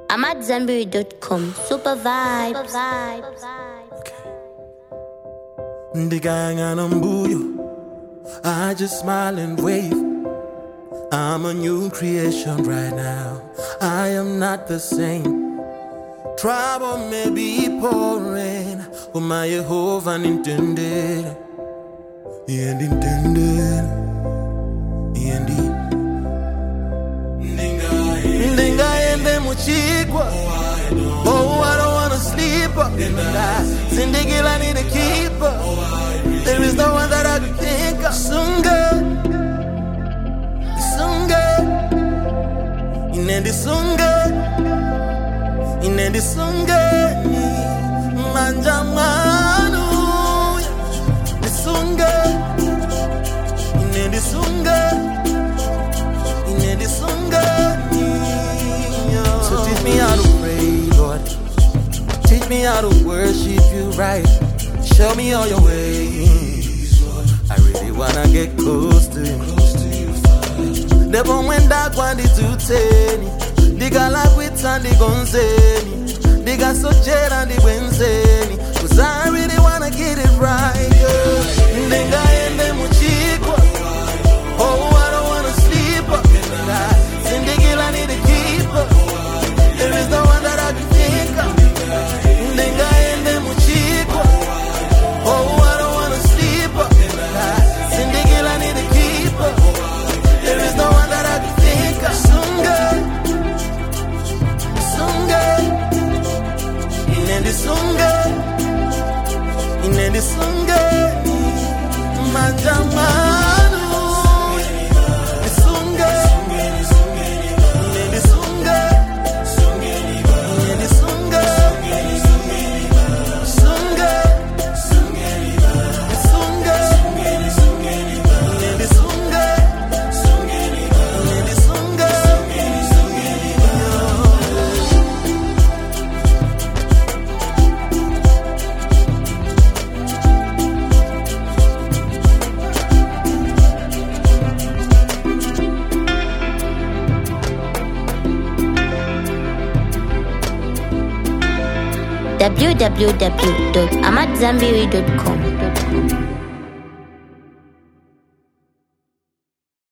AmadZanbury.com. Super vibes. Ndiganga nambuyo, I just smile and wave. I'm a new creation right now. I am not the same. Trouble may be pouring, but my Jehovah intended. And intended. And Ndinga ende muchigwa. Oh, I don't wanna sleep. Sindigila need a keeper. There is no one that I can think of. Sunga. Inendi sunga manja manu sunga inendi sunga. So teach me how to pray, Lord. Teach me how to worship you right. Show me all your ways, Lord. I really wanna get close to you. Never went that one to teni. Diga like with Sandy Gonzeni. Diga so jet and the Wenzeni. Cause I really wanna get it right, yeah. Diga ende muchikwa. Oh, I don't wanna sleep. Sindigila need a keeper. There is no one that I can think of. Diga ende muchikwa. Oh, I don't wanna sleep. Sindigila need a keeper. There is no one that I can think of. Sunga. Inendi sunga manja manu sunga inendi sunga inendi sunga sunga sunga inendi sunga inendi sunga. www.amadzanbury.com.